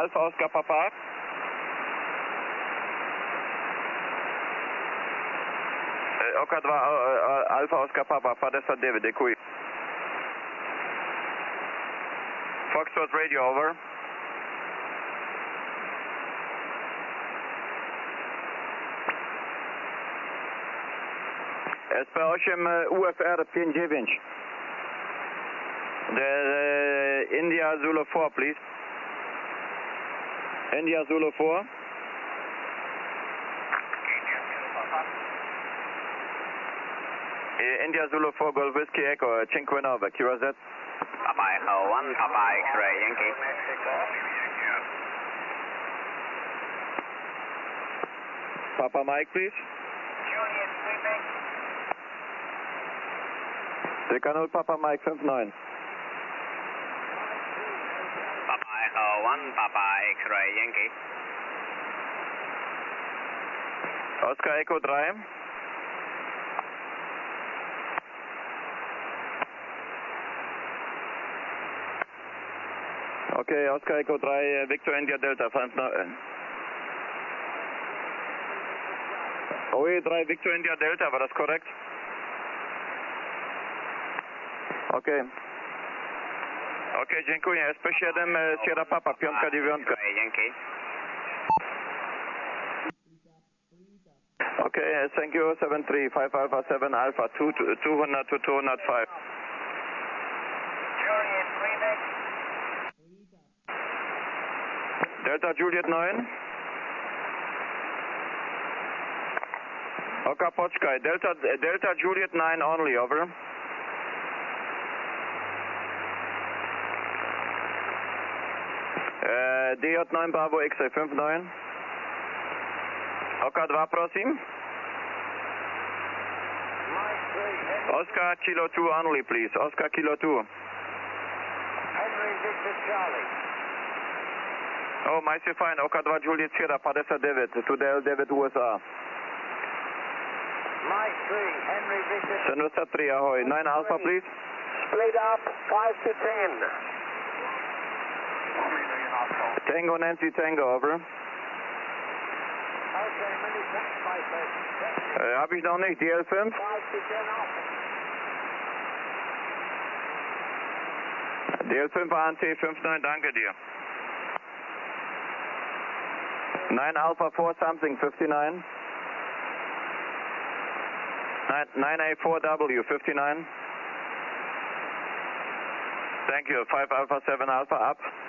Alpha Oscar Papa. OK 2 Alpha Oscar Papa, 59, děkuji. Foxtrot Radio, over. SP8 UFR 59. India Zulu 4, please. India Zulu 4. India Zulu 4, Golf Whiskey Echo, 59, Curacao. Papa Echo 1, Papa X-ray Yankee. Papa Mike, please. Juliet Quebec. Decanol Papa Mike 59. Papa Echo 1, Papa X-ray Yankee. Oscar Echo 3. Okay, Oscar Echo 3, Victor India Delta 59. OE3 Victor India Delta, war das korrekt? Okay. Okay, dziękuję. SP7 Sierra Papa, 5-9. Yankee. Okay, thank you, 73, 5 Alpha 7 Alpha, 200 to 205. Juliet Quebec. Delta Juliet 9. Okay, Poczkaj, Delta Juliet 9 only, over. DJ9 Bravo X-ray 59. OK 2, prosím. Oscar Kilo 2 only, please. Oscar Kilo 2. Henry Victor Charlie. Oh, Mike fine. OK 2 Juliet Sierra 59 to the L9 USA. Mike 3, Henry Victor. Senvesta 3, ahoy. 9 Alpha, please. Split up 5 to 10. Tango Nancy Tango, over. Okay, many thanks, my friend. Hab ich noch nicht. DL5? 5 to 10 off. DL5 ANC 59, danke dir. 9 Alpha 4 something, 59. 9A4W, 59. Thank you, 5 Alpha 7 Alpha up.